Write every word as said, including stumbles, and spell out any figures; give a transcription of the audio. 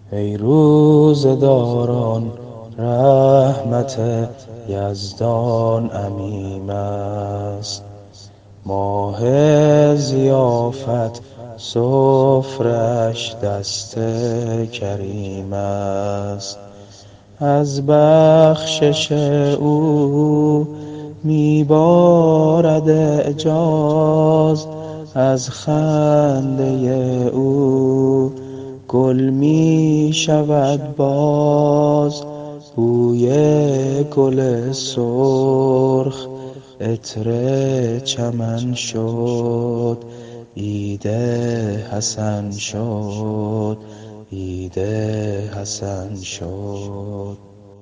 ای روزه‌داران رحمت یزدان عمیم است. ماه ضیافت سفره‌اش دست کریم است. از بخشش او می بارد اعجاز، از خنده او گل می شود باز. بوی گل سرخ عطر چمن شد، عید حسن شد، عید حسن شد.